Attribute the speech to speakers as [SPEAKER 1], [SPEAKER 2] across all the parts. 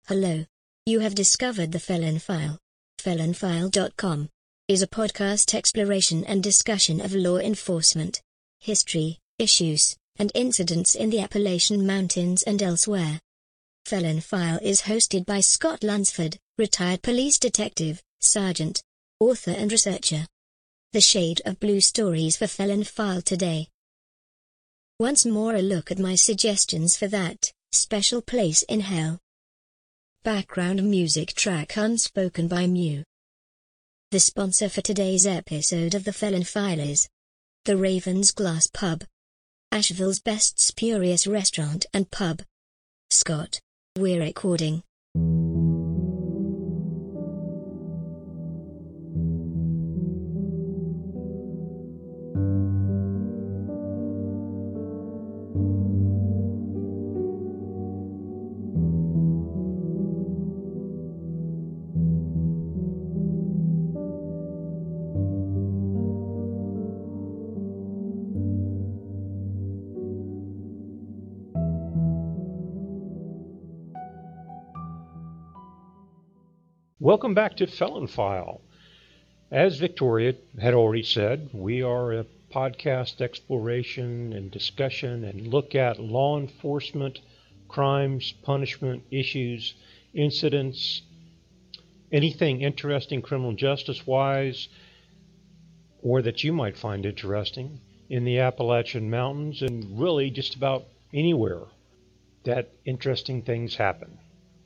[SPEAKER 1] Hello. You have discovered the Felon File. Felonfile.com is a podcast exploration and discussion of law enforcement, history, issues, and incidents in the Appalachian Mountains and elsewhere. Felon File is hosted by Scott Lunsford, retired police detective, sergeant, author and researcher. The shade of blue stories for Felon File today. Once more a look at my suggestions for that special place in hell. Background music track Unspoken by Mew. The sponsor for today's episode of the Felon File is the Ravens Glass Pub, Asheville's best spurious restaurant and pub. Scott, we're recording.
[SPEAKER 2] Welcome back to Felon File. As Victoria had already said, we are a podcast exploration and discussion and look at law enforcement, crimes, punishment, issues, incidents, anything interesting criminal justice-wise or that you might find interesting in the Appalachian Mountains and really just about anywhere that interesting things happen.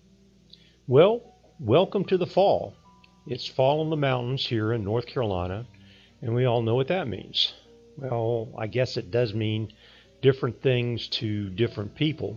[SPEAKER 2] Well, welcome to the fall. It's fall in the mountains here in North Carolina, and we all know what that means. Well, I guess it does mean different things to different people.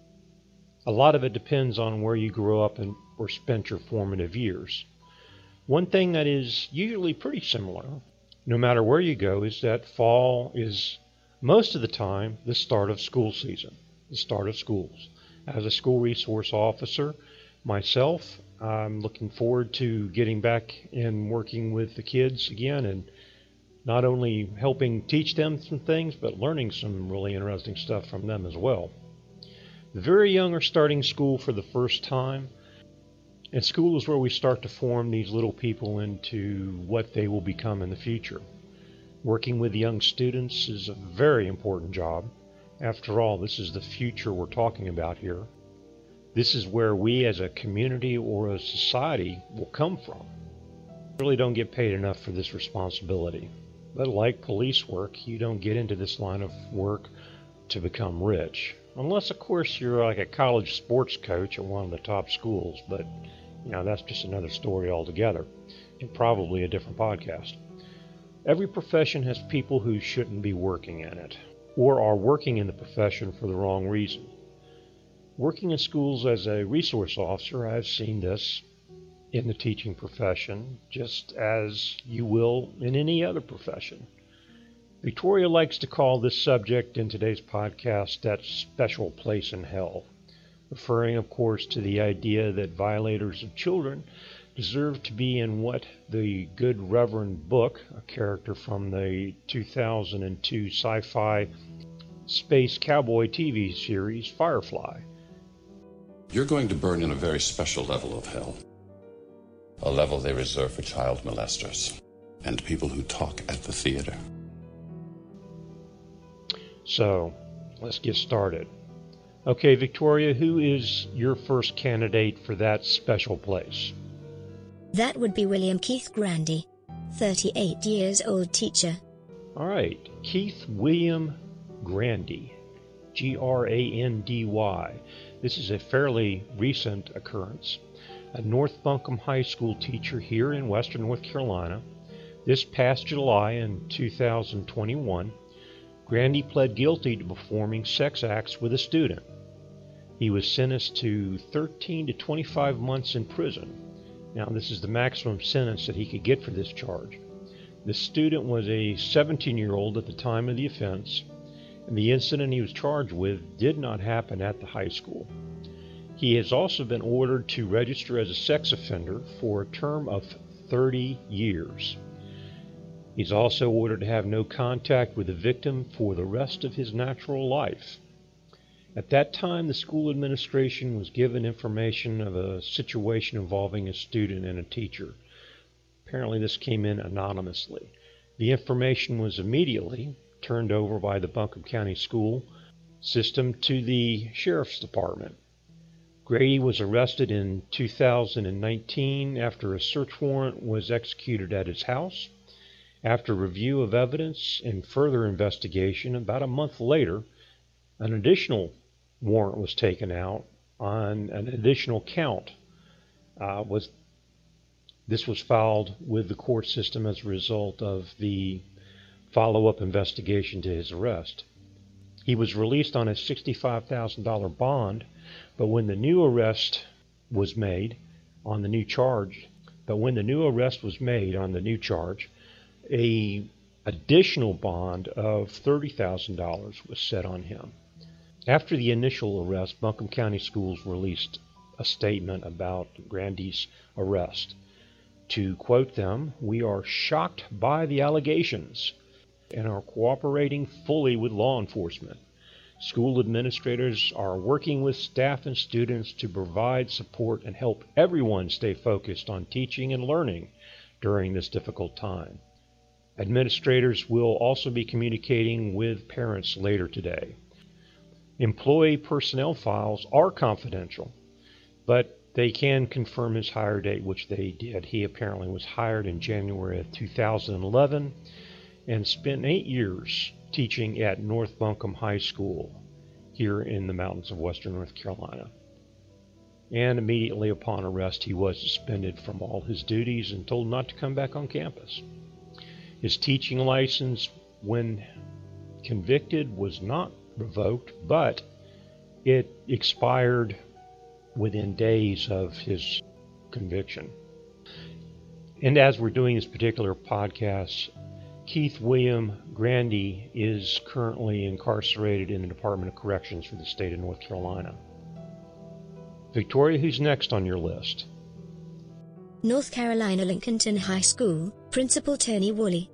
[SPEAKER 2] A lot of it depends on where you grew up and or spent your formative years. One thing that is usually pretty similar, no matter where you go, is that fall is most of the time the start of school season, the start of schools. As a school resource officer, myself, I'm looking forward to getting back and working with the kids again and not only helping teach them some things, but learning some really interesting stuff from them as well. The very young are starting school for the first time, and school is where we start to form these little people into what they will become in the future. Working with young students is a very important job. After all, this is the future we're talking about here. This is where we as a community or a society will come from. We really don't get paid enough for this responsibility. But like police work, you don't get into this line of work to become rich. Unless, of course, you're like a college sports coach at one of the top schools. But, that's just another story altogether. And probably a different podcast. Every profession has people who shouldn't be working in it. Or are working in the profession for the wrong reason. Working in schools as a resource officer, I've seen this in the teaching profession, just as you will in any other profession. Victoria likes to call this subject in today's podcast that special place in hell, referring, of course, to the idea that violators of children deserve to be in what the Good Reverend Book, a character from the 2002 sci-fi space cowboy TV series Firefly.
[SPEAKER 3] You're going to burn in a very special level of hell. A level they reserve for child molesters and people who talk at the theater.
[SPEAKER 2] So, let's get started. Okay, Victoria, who is your first candidate for that special place?
[SPEAKER 1] That would be William Keith Grandy, 38 years old teacher.
[SPEAKER 2] All right, Keith William Grandy, Grandy. This is a fairly recent occurrence. A North Buncombe High School teacher here in western North Carolina. This past July in 2021, Grandy pled guilty to performing sex acts with a student. He was sentenced to 13 to 25 months in prison. Now, this is the maximum sentence that he could get for this charge. The student was a 17-year-old at the time of the offense, and the incident he was charged with did not happen at the high school. He has also been ordered to register as a sex offender for a term of 30 years. He's also ordered to have no contact with the victim for the rest of his natural life. At that time, the school administration was given information of a situation involving a student and a teacher. Apparently, this came in anonymously. The information was immediately turned over by the Buncombe County School system to the Sheriff's Department. Grady was arrested in 2019 after a search warrant was executed at his house. After review of evidence and further investigation, about a month later, an additional warrant was taken out on an additional count. This was filed with the court system as a result of the follow-up investigation to his arrest. He was released on a $65,000 bond, but when the new arrest was made on the new charge, a additional bond of $30,000 was set on him. After the initial arrest, Buncombe County Schools released a statement about Grandy's arrest. To quote them, "We are shocked by the allegations and are cooperating fully with law enforcement. School administrators are working with staff and students to provide support and help everyone stay focused on teaching and learning during this difficult time. Administrators will also be communicating with parents later today. Employee personnel files are confidential, but they can confirm his hire date, which they did. He apparently was hired in January of 2011 and spent 8 years teaching at North Buncombe High School here in the mountains of western North Carolina. And immediately upon arrest, he was suspended from all his duties and told not to come back on campus. His teaching license, when convicted, was not revoked, but it expired within days of his conviction. And as we're doing this particular podcast, Keith William Grandy is currently incarcerated in the Department of Corrections for the state of North Carolina. Victoria, who's next on your list?
[SPEAKER 1] North Carolina Lincolnton High School, Principal Tony Worley.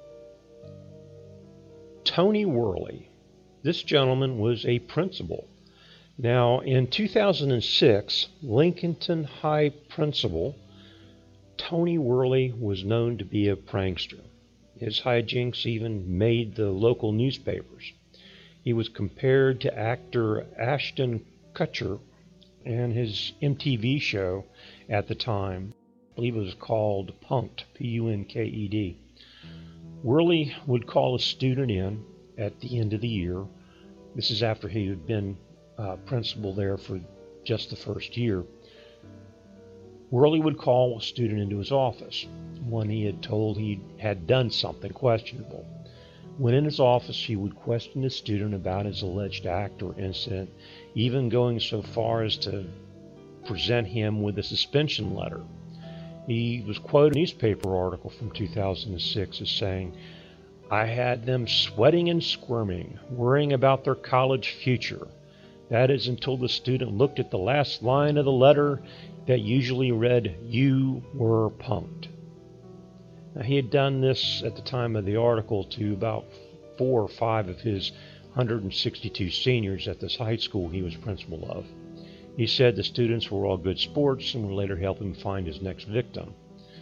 [SPEAKER 2] Tony Worley. This gentleman was a principal. Now, in 2006, Lincolnton High principal Tony Worley was known to be a prankster. His hijinks even made the local newspapers. He was compared to actor Ashton Kutcher and his MTV show at the time. I believe it was called Punked, P-U-N-K-E-D. Worley would call a student in at the end of the year. This is after he had been principal there for just the first year. Worley would call a student into his office when he had told he had done something questionable. When in his office, he would question the student about his alleged act or incident, even going so far as to present him with a suspension letter. He was quoted in a newspaper article from 2006 as saying, "I had them sweating and squirming, worrying about their college future. That is until the student looked at the last line of the letter that usually read, 'You were punked.'" Now, he had done this at the time of the article to about 4 or 5 of his 162 seniors at this high school he was principal of. He said the students were all good sports and would later help him find his next victim.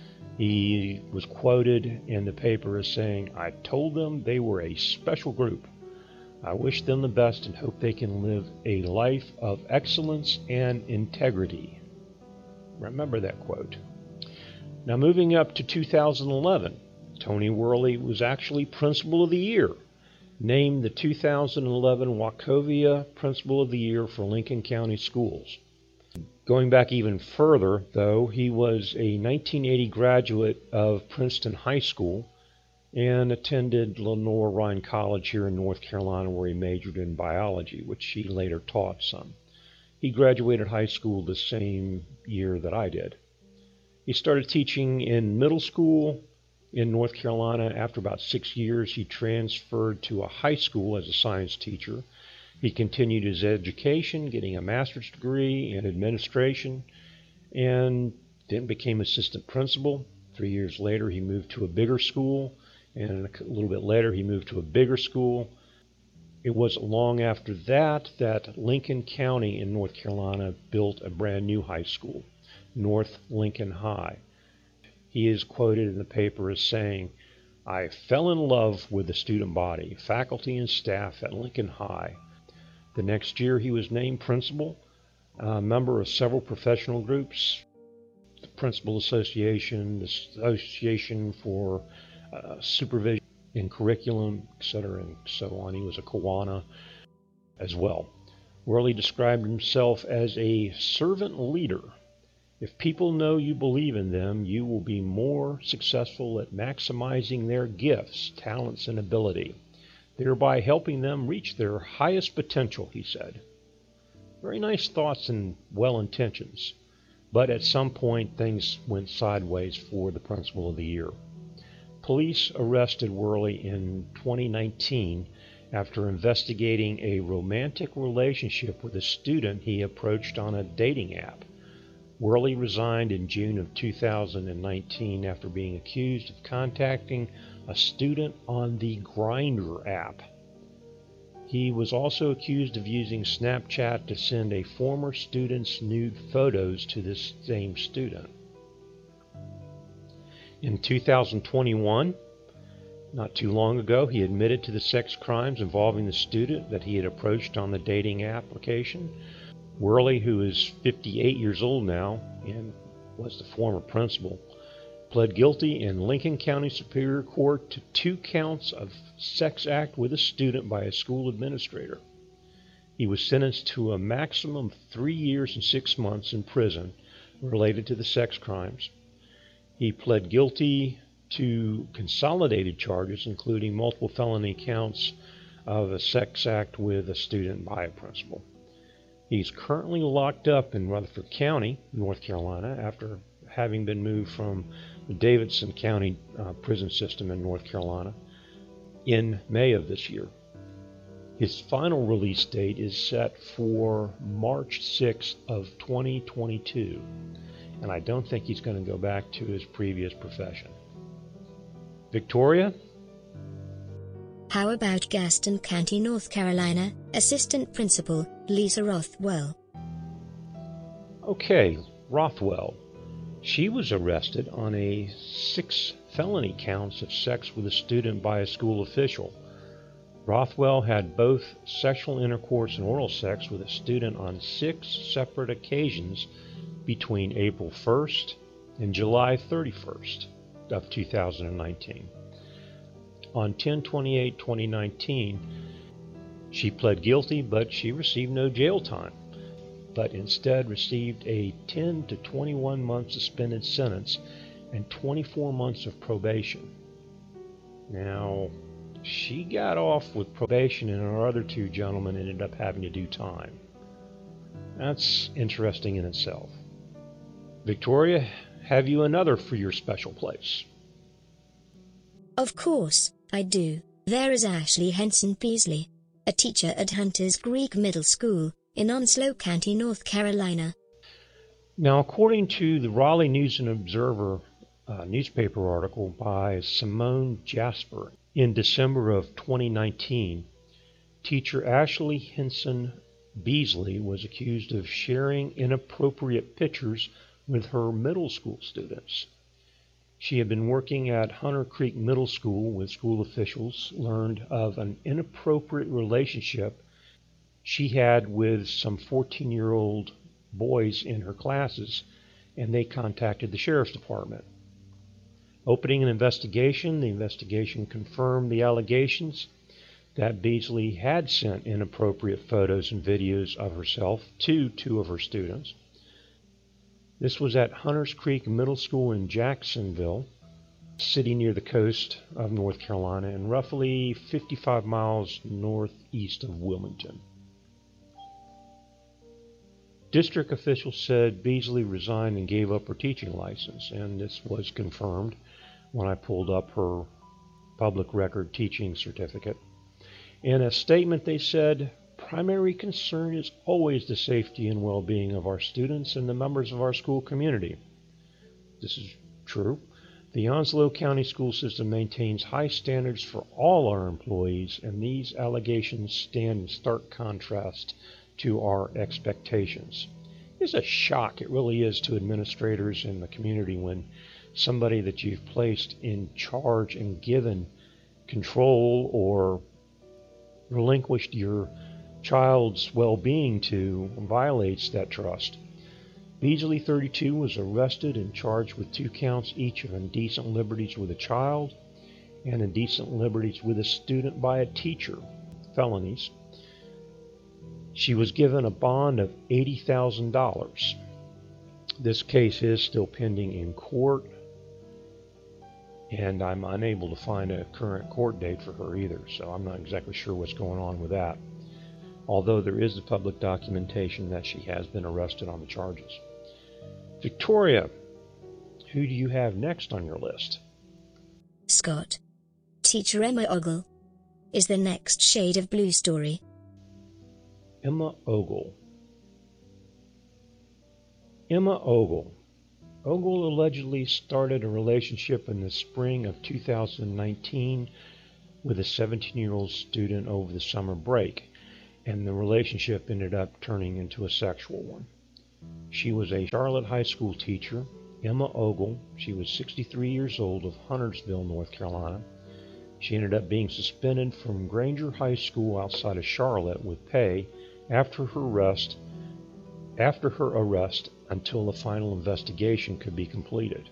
[SPEAKER 2] He was quoted in the paper as saying, "I told them they were a special group. I wish them the best and hope they can live a life of excellence and integrity." Remember that quote. Now, moving up to 2011, Tony Worley was actually Principal of the Year, named the 2011 Wachovia Principal of the Year for Lincoln County Schools. Going back even further, though, he was a 1980 graduate of Princeton High School and attended Lenore Ryan College here in North Carolina, where he majored in biology, which he later taught some. He graduated high school the same year that I did. He started teaching in middle school in North Carolina. After about 6 years, he transferred to a high school as a science teacher. He continued his education, getting a master's degree in administration, and then became assistant principal. 3 years later, he moved to a bigger school, and a little bit later, he moved to a bigger school. It wasn't long after that that Lincoln County in North Carolina built a brand new high school, North Lincoln High. He is quoted in the paper as saying, "I fell in love with the student body, faculty, and staff at Lincoln High." The next year he was named principal, a member of several professional groups, the Principal Association, the Association for Supervision in Curriculum, etc., and so on. He was a Kiwanis as well. Worley described himself as a servant leader. If people know you believe in them, you will be more successful at maximizing their gifts, talents, and ability, thereby helping them reach their highest potential, he said. Very nice thoughts and well intentions, but at some point things went sideways for the Principal of the Year. Police arrested Worley in 2019 after investigating a romantic relationship with a student he approached on a dating app. Worley resigned in June of 2019 after being accused of contacting a student on the Grindr app. He was also accused of using Snapchat to send a former student's nude photos to this same student. In 2021, not too long ago, he admitted to the sex crimes involving the student that he had approached on the dating application. Worley, who is 58 years old now and was the former principal, pled guilty in Lincoln County Superior Court to 2 counts of sex act with a student by a school administrator. He was sentenced to a maximum of 3 years and 6 months in prison related to the sex crimes. He pled guilty to consolidated charges, including multiple felony counts of a sex act with a student by a principal. He's currently locked up in Rutherford County, North Carolina, after having been moved from the Davidson County prison system in North Carolina in May of this year. His final release date is set for March 6th of 2022, and I don't think he's going to go back to his previous profession. Victoria?
[SPEAKER 1] How about Gaston County, North Carolina, Assistant Principal Lisa Rothwell?
[SPEAKER 2] Okay, Rothwell. She was arrested on 6 felony counts of sex with a student by a school official. Rothwell had both sexual intercourse and oral sex with a student on 6 separate occasions between April 1st and July 31st of 2019. On 10/28/2019, she pled guilty, but she received no jail time, but instead received a 10 to 21 month suspended sentence and 24 months of probation. Now, she got off with probation, and our other 2 gentlemen ended up having to do time. That's interesting in itself. Victoria, have you another for your special place?
[SPEAKER 1] Of course, I do. There is Ashley Henson Peasley, a teacher at Hunter's Creek Middle School in Onslow County, North Carolina.
[SPEAKER 2] Now, according to the Raleigh News and Observer newspaper article by Simone Jasper in December of 2019, teacher Ashley Henson Beasley was accused of sharing inappropriate pictures with her middle school students. She had been working at Hunter Creek Middle School with school officials, learned of an inappropriate relationship she had with some 14-year-old boys in her classes, and they contacted the sheriff's department. Opening an investigation, the investigation confirmed the allegations that Beasley had sent inappropriate photos and videos of herself to 2 of her students. This was at Hunters Creek Middle School in Jacksonville, city near the coast of North Carolina and roughly 55 miles northeast of Wilmington. District officials said Beasley resigned and gave up her teaching license, and this was confirmed when I pulled up her public record teaching certificate. In a statement they said, "Primary concern is always the safety and well-being of our students and the members of our school community." This is true. The Onslow County School System maintains high standards for all our employees, and these allegations stand in stark contrast to our expectations. It's a shock, it really is, to administrators in the community when somebody that you've placed in charge and given control or relinquished your child's well-being to violates that trust. Beasley, 32, was arrested and charged with 2 counts each of indecent liberties with a child and indecent liberties with a student by a teacher, felonies. She was given a bond of $80,000. This case is still pending in court, and I'm unable to find a current court date for her either, so I'm not exactly sure what's going on with that. Although there is the public documentation that she has been arrested on the charges. Victoria, who do you have next on your list?
[SPEAKER 1] Scott. Teacher Emma Ogle is the next shade of blue story.
[SPEAKER 2] Emma Ogle. Emma Ogle. Ogle allegedly started a relationship in the spring of 2019 with a 17-year-old student over the summer break, and the relationship ended up turning into a sexual one. She was a Charlotte High School teacher. Emma Ogle, she was 63 years old, of Huntersville, North Carolina. She ended up being suspended from Granger High School outside of Charlotte with pay after her arrest until the final investigation could be completed.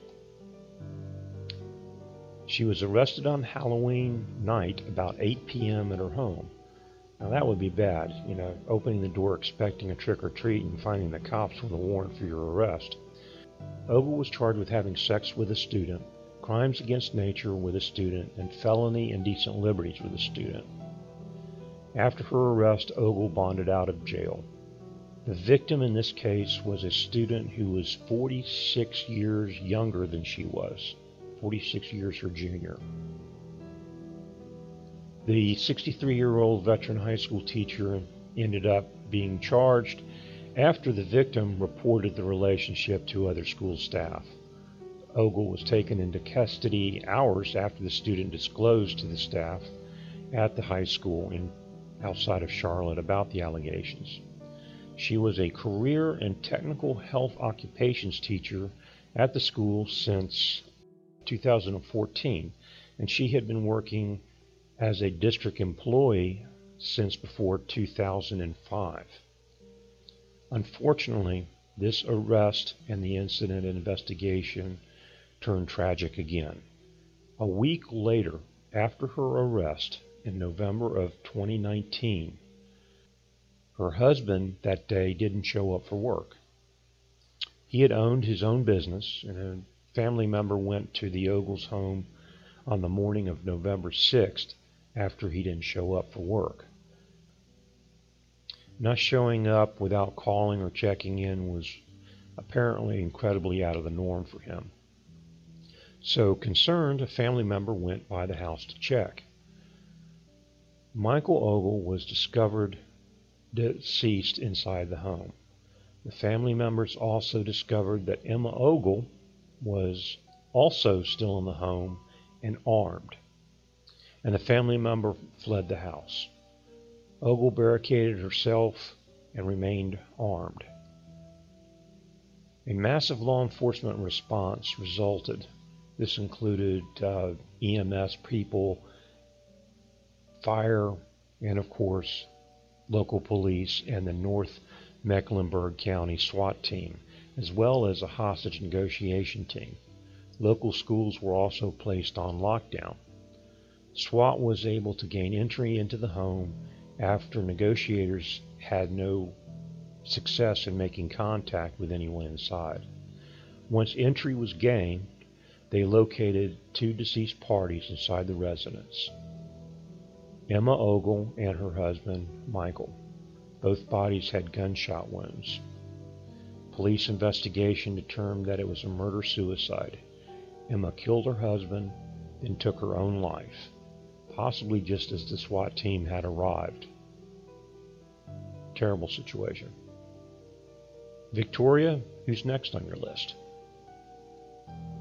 [SPEAKER 2] She was arrested on Halloween night about 8 p.m. at her home. Now that would be bad, opening the door expecting a trick-or-treat and finding the cops with a warrant for your arrest. Ogle was charged with having sex with a student, crimes against nature with a student, and felony indecent liberties with a student. After her arrest, Ogle bonded out of jail. The victim in this case was a student who was 46 years younger than she was, 46 years her junior. The 63-year-old veteran high school teacher ended up being charged after the victim reported the relationship to other school staff. Ogle was taken into custody hours after the student disclosed to the staff at the high school outside of Charlotte about the allegations. She was a career and technical health occupations teacher at the school since 2014, and she had been working as a district employee since before 2005. Unfortunately, this arrest and the incident investigation turned tragic again. A week later, after her arrest in November of 2019, her husband that day didn't show up for work. He had owned his own business, and a family member went to the Ogles' home on the morning of November 6th after he didn't show up for work. Not showing up without calling or checking in was apparently incredibly out of the norm for him. So, concerned, a family member went by the house to check. Michael Ogle was discovered deceased inside the home. The family members also discovered that Emma Ogle was also still in the home and armed, and the family member fled the house. Ogle barricaded herself and remained armed. A massive law enforcement response resulted. This included EMS people, fire, and of course local police and the North Mecklenburg County SWAT team, as well as a hostage negotiation team. Local schools were also placed on lockdown. SWAT was able to gain entry into the home after negotiators had no success in making contact with anyone inside. Once entry was gained, they located 2 deceased parties inside the residence. Emma Ogle and her husband, Michael. Both bodies had gunshot wounds. Police investigation determined that it was a murder-suicide. Emma killed her husband, then took her own life, possibly just as the SWAT team had arrived. Terrible situation. Victoria, who's next on your list?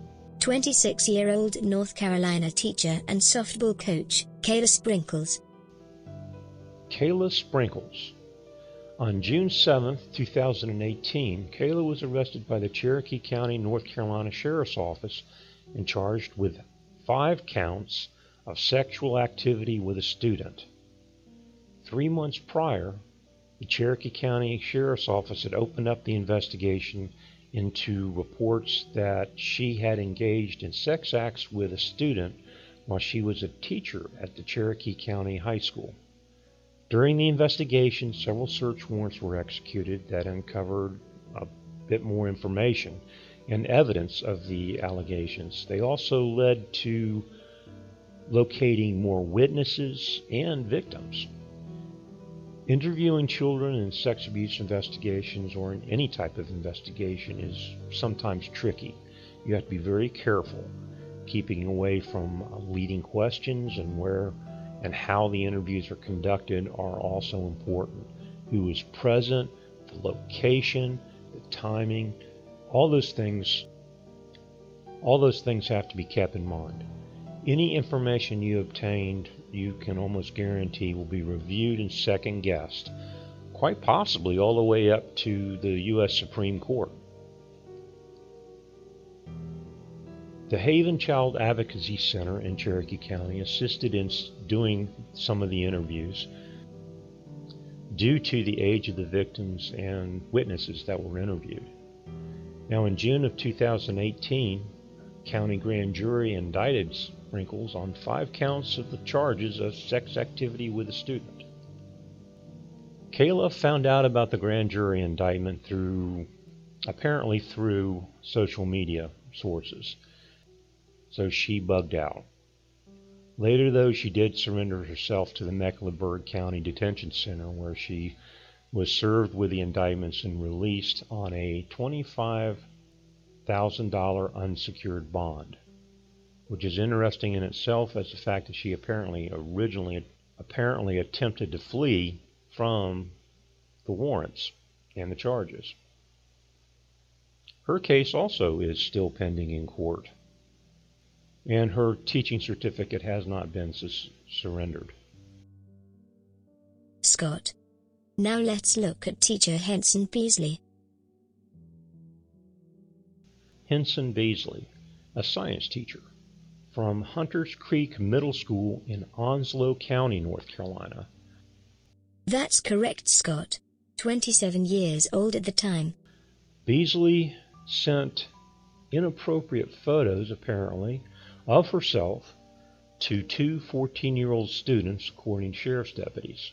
[SPEAKER 1] 26-year-old North Carolina teacher and softball coach, Kayla Sprinkles.
[SPEAKER 2] Kayla Sprinkles. On June 7, 2018, Kayla was arrested by the Cherokee County, North Carolina Sheriff's Office and charged with 5 counts of sexual activity with a student. 3 months prior, the Cherokee County Sheriff's Office had opened up the investigation into reports that she had engaged in sex acts with a student while she was a teacher at the Cherokee County High School. During the investigation, several search warrants were executed that uncovered a bit more information and evidence of the allegations. They also led to locating more witnesses and victims. Interviewing children in sex abuse investigations or in any type of investigation is sometimes tricky. You have to be very careful, keeping away from leading questions, and where and how the interviews are conducted are also important. Who is present, the location, the timing, all those things have to be kept in mind. Any information you obtained, you can almost guarantee will be reviewed and second-guessed, quite possibly all the way up to the U.S. Supreme Court. The Haven Child Advocacy Center in Cherokee County assisted in doing some of the interviews due to the age of the victims and witnesses that were interviewed. Now, in June of 2018, county grand jury indicted Sprinkles on 5 counts of the charges of sex activity with a student. Kayla found out about the grand jury indictment apparently through social media sources, so she bugged out. Later, though, she did surrender herself to the Mecklenburg County Detention Center, where she was served with the indictments and released on a $25,000 unsecured bond, which is interesting in itself, as the fact that she apparently attempted to flee from the warrants and the charges. Her case also is still pending in court, and her teaching certificate has not been surrendered.
[SPEAKER 1] Scott. Now let's look at teacher Henson Beasley.
[SPEAKER 2] Henson Beasley, a science teacher from Hunters Creek Middle School in Onslow County, North Carolina.
[SPEAKER 1] That's correct, Scott. 27 years old at the time.
[SPEAKER 2] Beasley sent inappropriate photos, apparently, of herself to 2 14-year-old students, according to sheriff's deputies.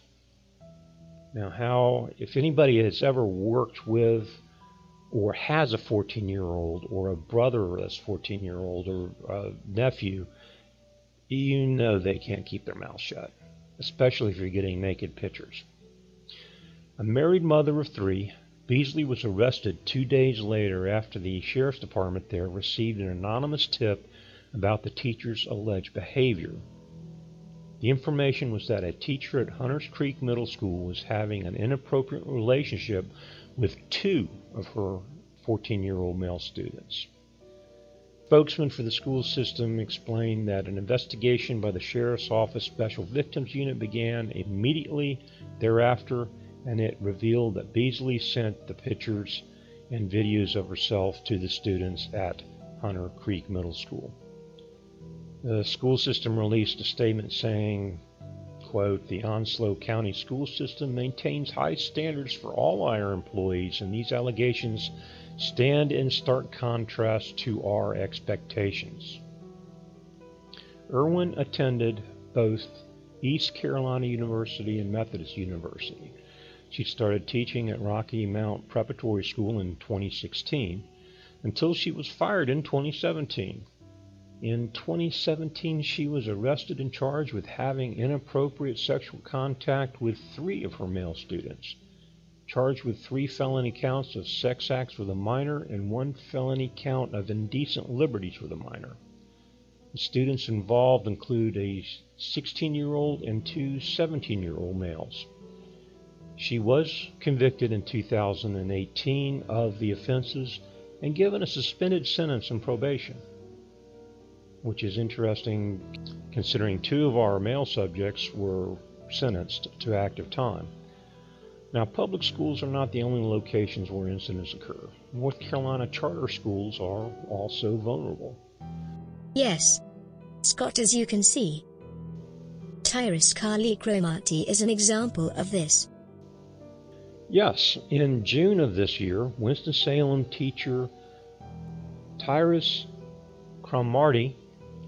[SPEAKER 2] Now, if anybody has ever worked with or has a 14-year-old or a brother that's 14-year-old or a nephew, you know they can't keep their mouth shut, especially if you're getting naked pictures. A married mother of 3, Beasley was arrested 2 days later after the sheriff's department there received an anonymous tip about the teacher's alleged behavior. The information was that a teacher at Hunters Creek Middle School was having an inappropriate relationship with 2 of her 14-year-old male students. Spokesman for the school system explained that an investigation by the Sheriff's Office Special Victims Unit began immediately thereafter, and it revealed that Beasley sent the pictures and videos of herself to the students at Hunter Creek Middle School. The school system released a statement saying, quote, "The Onslow County School System maintains high standards for all our employees, and these allegations stand in stark contrast to our expectations." Irwin attended both East Carolina University and Methodist University. She started teaching at Rocky Mount Preparatory School in 2016 until she was fired in 2017. In 2017, she was arrested and charged with having inappropriate sexual contact with 3 of her male students, charged with 3 felony counts of sex acts with a minor and 1 felony count of indecent liberties with a minor. The students involved include a 16-year-old and 2 17-year-old males. She was convicted in 2018 of the offenses and given a suspended sentence and probation. which is interesting considering 2 of our male subjects were sentenced to active time. Now, public schools are not the only locations where incidents occur. North Carolina charter schools are also vulnerable.
[SPEAKER 1] Yes, Scott, as you can see. Tyrus Carly Cromartie is an example of this.
[SPEAKER 2] Yes, in June of this year, Winston-Salem teacher Tyrus Cromartie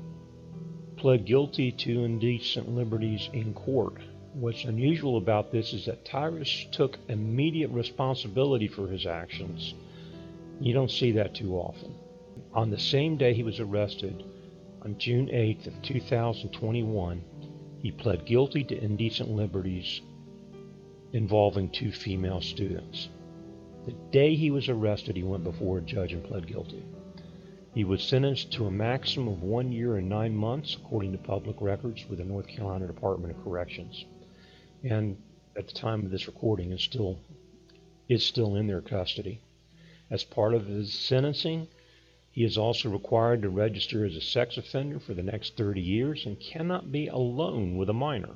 [SPEAKER 2] pled guilty to indecent liberties in court. What's unusual about this is that Tyrus took immediate responsibility for his actions. You don't see that too often. On the same day he was arrested, on June 8th of 2021, he pled guilty to indecent liberties involving 2 female students. The day he was arrested, he went before a judge and pled guilty. He was sentenced to a maximum of 1 year and 9 months, according to public records with the North Carolina Department of Corrections. And at the time of this recording is still in their custody. As part of his sentencing, he is also required to register as a sex offender for the next 30 years and cannot be alone with a minor.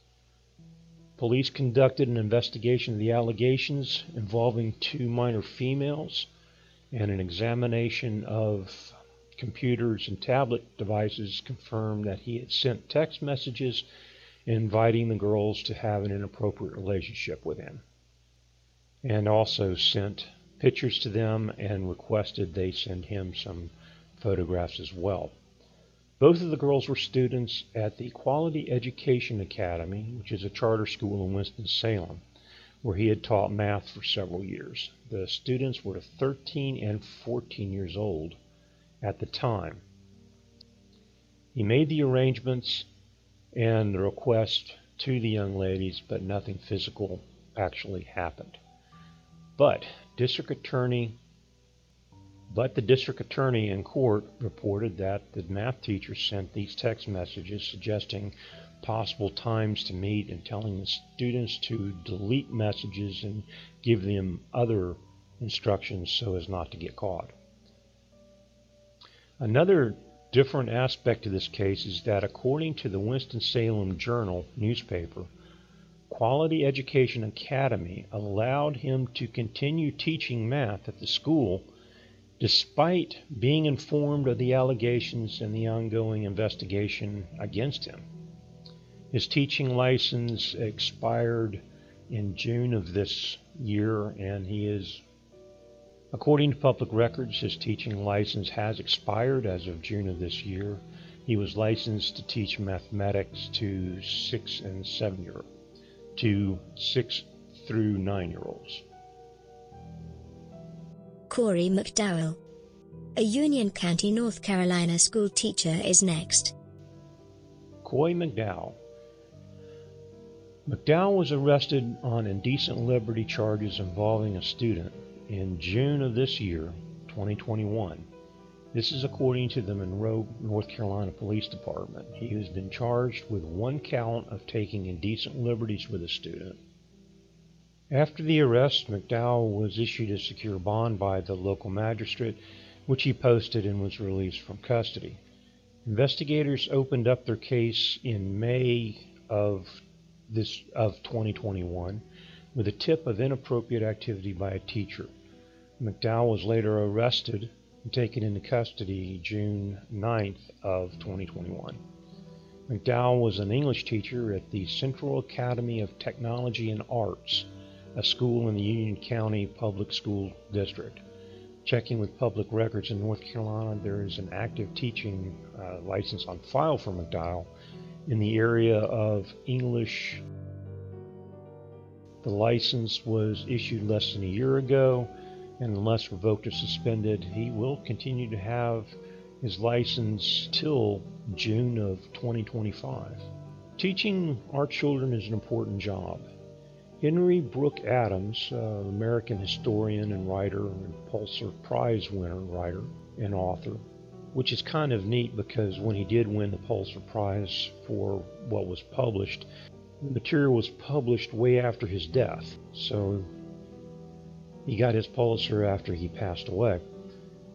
[SPEAKER 2] Police conducted an investigation of the allegations involving 2 minor females, and an examination of computers and tablet devices confirmed that he had sent text messages inviting the girls to have an inappropriate relationship with him, and also sent pictures to them and requested they send him some photographs as well. Both of the girls were students at the Quality Education Academy, which is a charter school in Winston-Salem, where he had taught math for several years. The students were 13 and 14 years old at the time. He made the arrangements and the request to the young ladies, but nothing physical actually happened. But the district attorney in court reported that the math teacher sent these text messages suggesting possible times to meet and telling the students to delete messages and give them other instructions so as not to get caught. Another different aspect of this case is that according to the Winston-Salem Journal newspaper, Quality Education Academy allowed him to continue teaching math at the school despite being informed of the allegations and the ongoing investigation against him. His teaching license expired in June of this year, and according to public records, his teaching license has expired as of June of this year. He was licensed to teach mathematics to 6 through 9-year-olds.
[SPEAKER 1] Corey McDowell, a Union County, North Carolina school teacher, is next.
[SPEAKER 2] Corey McDowell. McDowell was arrested on indecent liberty charges involving a student in June of this year, 2021. This is according to the Monroe, North Carolina Police Department. He has been charged with 1 count of taking indecent liberties with a student. After the arrest, McDowell was issued a secure bond by the local magistrate, which he posted and was released from custody. Investigators opened up their case in May of 2021 with a tip of inappropriate activity by a teacher. McDowell was later arrested and taken into custody June 9th of 2021. McDowell was an English teacher at the Central Academy of Technology and Arts, a school in the Union County Public School District. Checking with public records in North Carolina, there is an active teaching license on file for McDowell in the area of English. The license was issued less than a year ago, and unless revoked or suspended, he will continue to have his license till June of 2025. Teaching our children is an important job. Henry Brooke Adams, American historian and writer and Pulitzer Prize winner writer and author, which is kind of neat because when he did win the Pulitzer Prize for what was published, the material was published way after his death. So he got his Pulitzer after he passed away.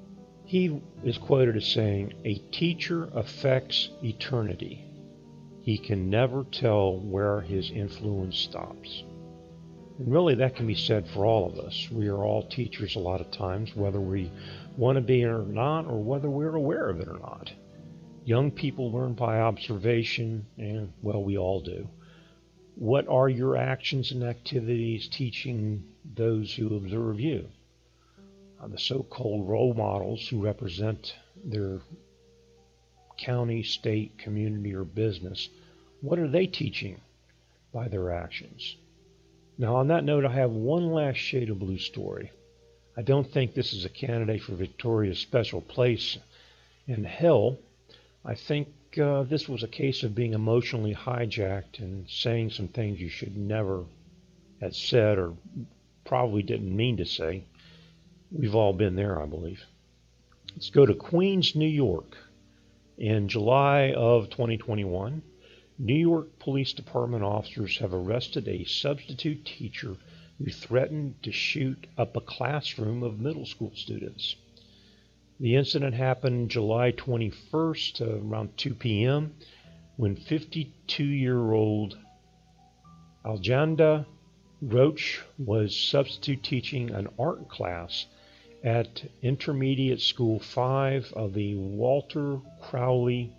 [SPEAKER 2] He is quoted as saying, "A teacher affects eternity. He can never tell where his influence stops." And really that can be said for all of us. We are all teachers a lot of times, whether we want to be or not, or whether we're aware of it or not. Young people learn by observation, and, well, we all do. What are your actions and activities teaching those who observe you? The so-called role models who represent their county, state, community, or business, what are they teaching by their actions? Now, on that note, I have one last shade of blue story. I don't think this is a candidate for Victoria's special place in hell. I think this was a case of being emotionally hijacked and saying some things you should never have said or probably didn't mean to say. We've all been there, I believe. Let's go to Queens, New York. In July of 2021, New York Police Department officers have arrested a substitute teacher who threatened to shoot up a classroom of middle school students. The incident happened July 21st around 2 p.m. when 52-year-old Aljanda Roach was substitute teaching an art class at Intermediate School 5 of the Walter Crowley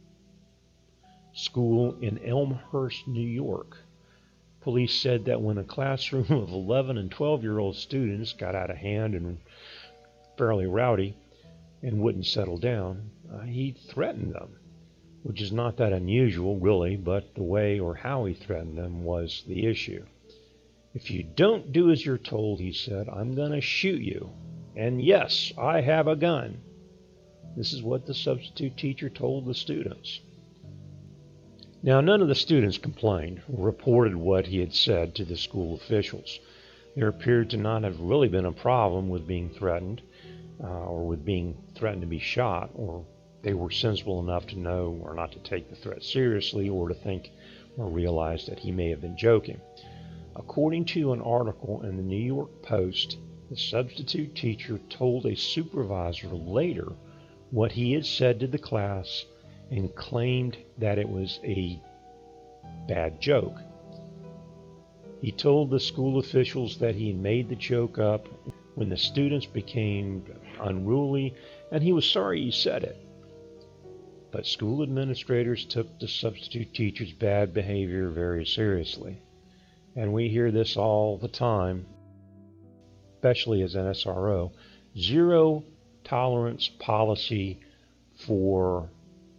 [SPEAKER 2] School in Elmhurst, New York. Police said that when a classroom of 11 and 12-year-old students got out of hand and fairly rowdy and wouldn't settle down, he threatened them, which is not that unusual, really, but the way or how he threatened them was the issue. "If you don't do as you're told," he said, "I'm going to shoot you. And yes, I have a gun." This is what the substitute teacher told the students. Now, none of the students complained or reported what he had said to the school officials. There appeared to not have really been a problem with being threatened or with being threatened to be shot, or they were sensible enough to know or not to take the threat seriously or to think or realize that he may have been joking. According to an article in the New York Post, the substitute teacher told a supervisor later what he had said to the class and claimed that it was a bad joke. He told the school officials that he made the joke up when the students became unruly, and he was sorry he said it. But school administrators took the substitute teacher's bad behavior very seriously. And we hear this all the time, especially as an SRO. Zero tolerance policy for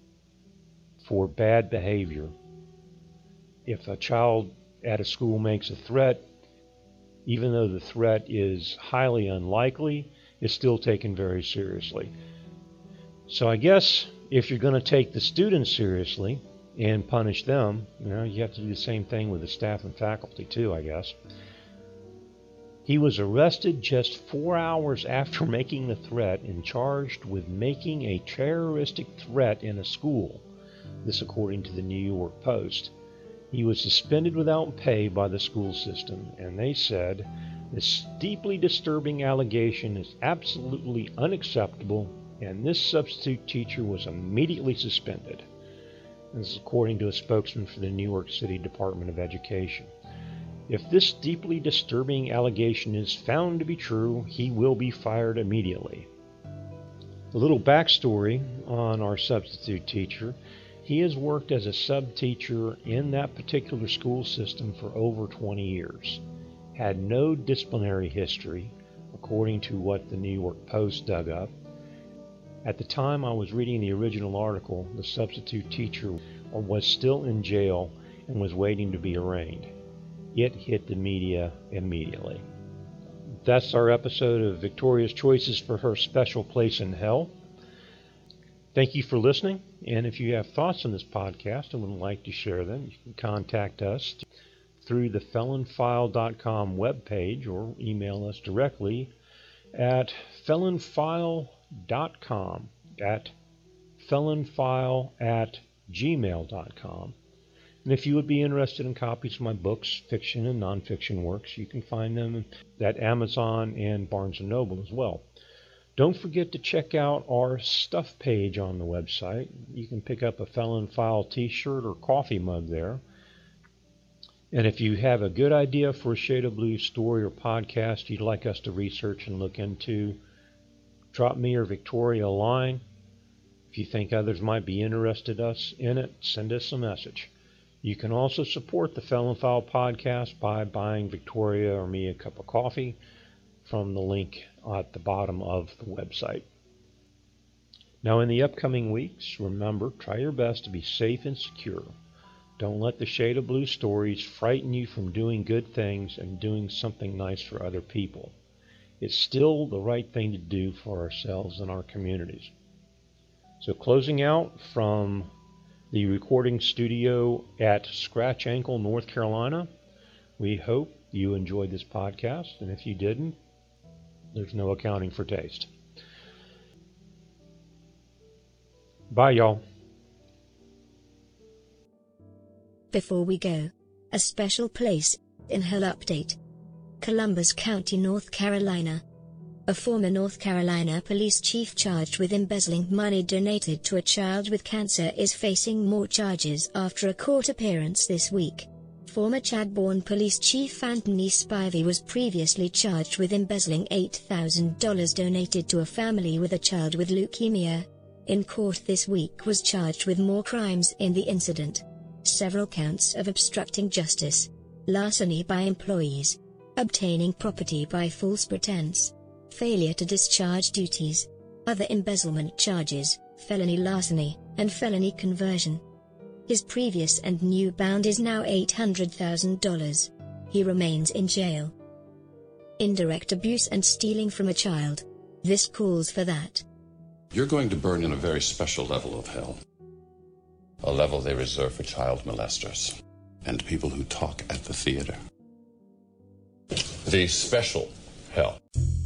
[SPEAKER 2] bad behavior. If a child at a school makes a threat, even though the threat is highly unlikely, it's still taken very seriously. So I guess if you're going to take the students seriously and punish them, you have to do the same thing with the staff and faculty too, I guess. He was arrested just 4 hours after making the threat and charged with making a terroristic threat in a school. This according to the New York Post. He was suspended without pay by the school system, and they said this deeply disturbing allegation is absolutely unacceptable, and this substitute teacher was immediately suspended. This is according to a spokesman for the New York City Department of Education. If this deeply disturbing allegation is found to be true, he will be fired immediately. A little backstory on our substitute teacher. He has worked as a sub-teacher in that particular school system for over 20 years. Had no disciplinary history, according to what the New York Post dug up. At the time I was reading the original article, the substitute teacher was still in jail and was waiting to be arraigned. It hit the media immediately. That's our episode of Victoria's Choices for Her Special Place in Hell. Thank you for listening, and if you have thoughts on this podcast and would like to share them, you can contact us through the felonfile.com webpage or email us directly at felonfile.com at felonfile@gmail.com. And if you would be interested in copies of my books, fiction and nonfiction works, you can find them at Amazon and Barnes & Noble as well. Don't forget to check out our stuff page on the website. You can pick up a Felon File t-shirt or coffee mug there. And if you have a good idea for a Shade of Blue story or podcast you'd like us to research and look into, drop me or Victoria a line. If you think others might be interested in it, send us a message. You can also support the Felon File podcast by buying Victoria or me a cup of coffee from the link at the bottom of the website. Now, in the upcoming weeks, remember, try your best to be safe and secure. Don't let the Shade of Blue stories frighten you from doing good things and doing something nice for other people. It's still the right thing to do for ourselves and our communities. So, closing out from the recording studio at Scratch Ankle, North Carolina, we hope you enjoyed this podcast, and if you didn't, there's no accounting for taste. Bye, y'all.
[SPEAKER 1] Before we go, a special place in hell update. Columbus County, North Carolina. A former North Carolina police chief charged with embezzling money donated to a child with cancer is facing more charges after a court appearance this week. Former Chadbourne Police Chief Anthony Spivey was previously charged with embezzling $8,000 donated to a family with a child with leukemia. In court this week was charged with more crimes in the incident. Several counts of obstructing justice, larceny by employees, obtaining property by false pretense, failure to discharge duties, other embezzlement charges, felony larceny, and felony conversion. His previous and new bond is now $800,000. He remains in jail. Indirect abuse and stealing from a child. This calls for that.
[SPEAKER 3] You're going to burn in a very special level of hell. A level they reserve for child molesters and people who talk at the theater. The special hell.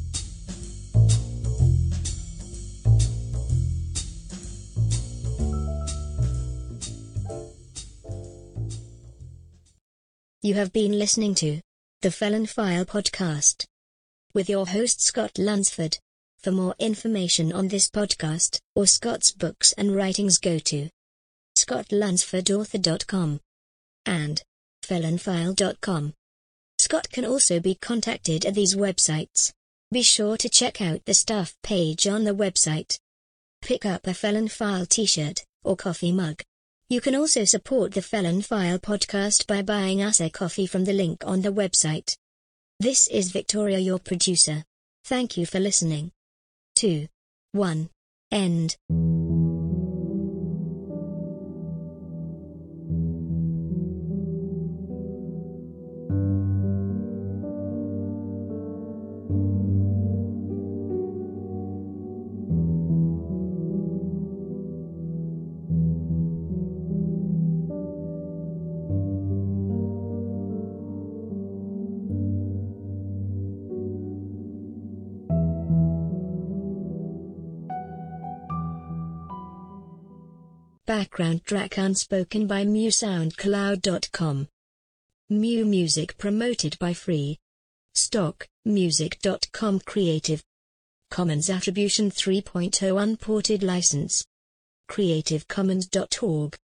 [SPEAKER 1] You have been listening to the Felon File podcast with your host Scott Lunsford. For more information on this podcast or Scott's books and writings, go to scottlunsfordauthor.com and felonfile.com. Scott can also be contacted at these websites. Be sure to check out the stuff page on the website. Pick up a Felon File t-shirt or coffee mug. You can also support the Felon File podcast by buying us a coffee from the link on the website. This is Victoria, your producer. Thank you for listening. 2, 1, end. Background track unspoken by MewSoundCloud.com. Mew music promoted by Free Stock Music.com. Creative Commons Attribution 3.0 Unported License. CreativeCommons.org